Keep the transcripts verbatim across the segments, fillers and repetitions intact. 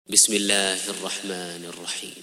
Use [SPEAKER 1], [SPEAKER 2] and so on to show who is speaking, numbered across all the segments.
[SPEAKER 1] بسم الله الرحمن الرحيم.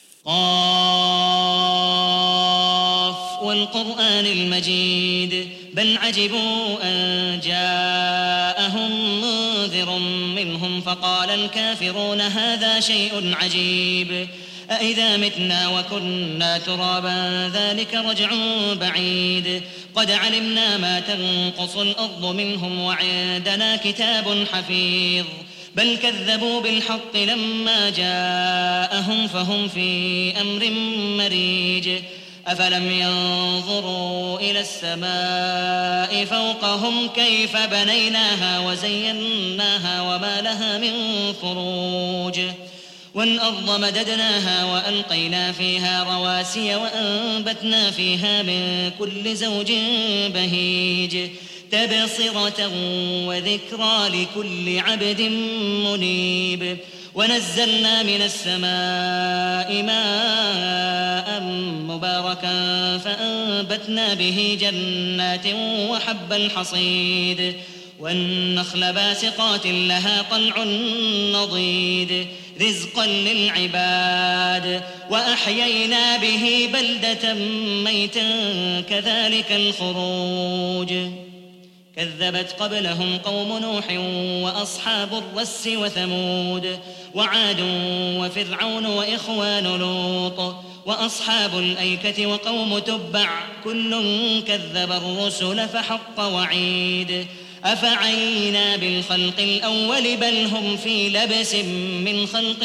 [SPEAKER 2] قاف والقرآن المجيد بل عجبوا أن جاءهم منذر منهم فقال الكافرون هذا شيء عجيب أإذا متنا وكنا ترابا ذلك رجع بعيد قد علمنا ما تنقص الأرض منهم وعندنا كتاب حفيظ بل كذبوا بالحق لما جاءهم فهم في أمر مريج أفلم ينظروا إلى السماء فوقهم كيف بنيناها وزيناها وما لها من فروج والأرض مددناها وألقينا فيها رواسي وأنبتنا فيها من كل زوج بهيج تبصرة وذكرى لكل عبد منيب ونزلنا من السماء ماء مباركا فأنبتنا به جنات وحب الحصيد والنخل باسقات لها طلع نضيد رزقا للعباد وأحيينا به بلدة ميتا كذلك الخروج كذبت قبلهم قوم نوح وأصحاب الرس وثمود وعاد وفرعون وإخوان لوط وأصحاب الأيكة وقوم تبع كل كذب الرسل فحق وعيد أفعينا بالخلق الأول بل هم في لبس من خلق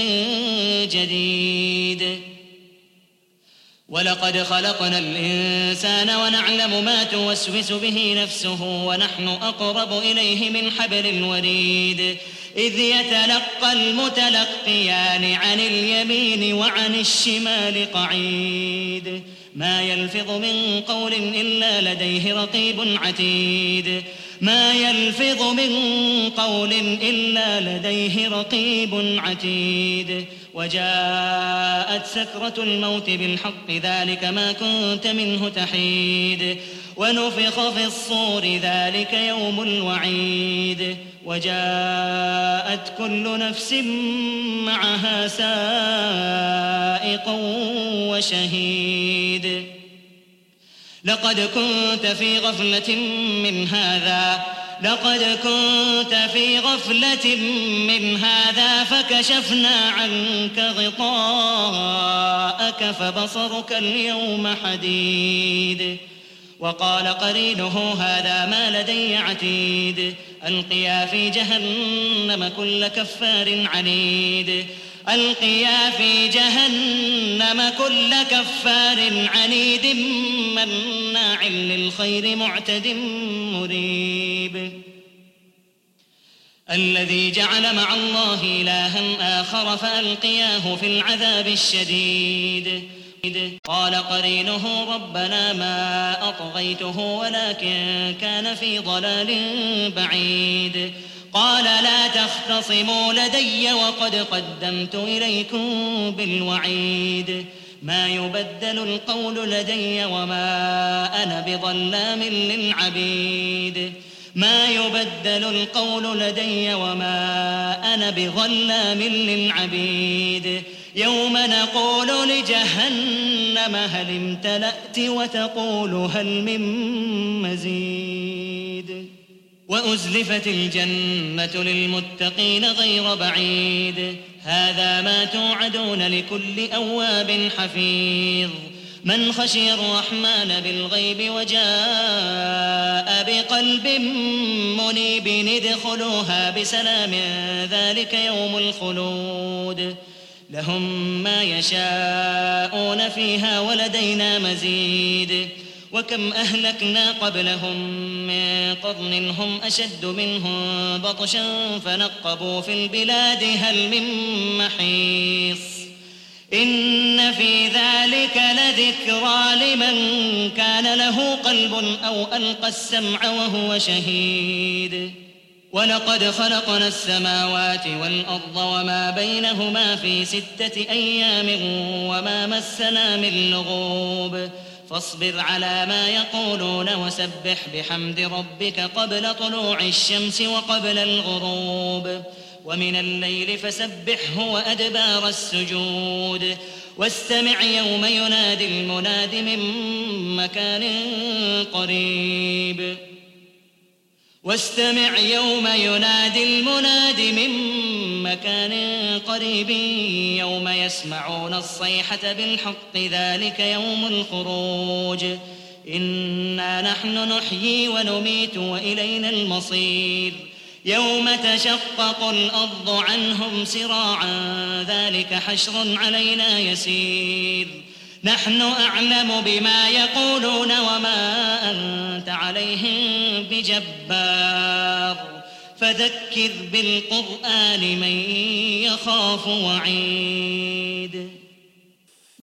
[SPEAKER 2] جديد ولقد خلقنا الإنسان ونعلم ما توسوس به نفسه ونحن أقرب إليه من حبل الوريد إذ يتلقى المتلقيان عن اليمين وعن الشمال قعيد ما يلفظ من قول إلا لديه رقيب عتيد ما يلفظ من قول إلا لديه رقيب عتيد وجاءت سكرة الموت بالحق ذلك ما كنت منه تحيد ونفخ في الصور ذلك يوم الوعيد وجاءت كل نفس معها سائق وشهيد لقد كنت في غفلة من هذا لقد كنت في غفلة من هذا فكشفنا عنك غطاءك فبصرك اليوم حديد وقال قرينه هذا ما لدي عتيد ألقيا في جهنم كل كفار عنيد ألقيا في جهنم كل كفار عنيد مناع للخير معتد مريب الذي جعل مع الله إلها آخر فألقياه في العذاب الشديد قال قرينه ربنا ما أطغيته ولكن كان في ضلال بعيد قال لا تختصموا لدي وقد قدمت إليكم بالوعيد ما يبدل القول لدي وما أنا بظلام للعبيد ما يبدل القول لدي وما أنا بظلام للعبيد يوم نقول لجهنم هل امتلأت وتقول هل من مزيد وأزلفت الجنة للمتقين غير بعيد هذا ما توعدون لكل أواب حفيظ من خشي الرحمن بالغيب وجاء بقلب منيب ادخلوها بسلام ذلك يوم الخلود لهم ما يشاءون فيها ولدينا مزيد وكم أهلكنا قبلهم من قرن هم أشد منهم بطشا فنقبوا في البلاد هل من محيص إن في ذلك لذكرى لمن كان له قلب أو ألقى السمع وهو شهيد ولقد خلقنا السماوات والأرض وما بينهما في ستة أيام وما مسنا من لغوب فاصبر على ما يقولون وسبح بحمد ربك قبل طلوع الشمس وقبل الغروب ومن الليل فسبحه وأدبار السجود واستمع يوم ينادي المناد من مكان قريب واستمع يوم ينادي المناد من مكان قريب يوم يسمعون الصيحة بالحق ذلك يوم الخروج إنا نحن نحيي ونميت وإلينا المصير يوم تشقق الأرض عنهم سراعا ذلك حشر علينا يسير نحن أعلم بما يقولون وما أنت عليهم بجبار فذكر بالقرآن من يخاف وعيد